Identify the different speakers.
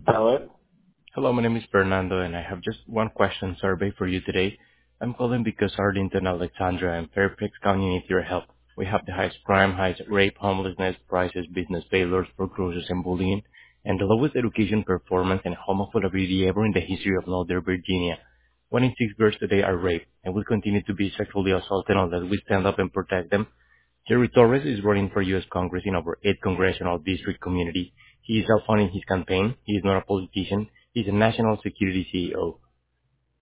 Speaker 1: Hello?
Speaker 2: Hello, my name is Fernando, and I have just one question survey for you today. I'm calling because Arlington, Alexandra, and Fairfax County need your help. We have the highest crime, highest rape, homelessness, prices, business failures, foreclosures, and bullying, and the lowest education performance and home affordability ever in the history of Northern Virginia. 1 in 6 girls today are raped and will continue to be sexually assaulted unless we stand up and protect them. Jerry Torres is running for U.S. Congress in our 8th congressional district community. He is self-funding his campaign. He is not a politician. He's a national security CEO.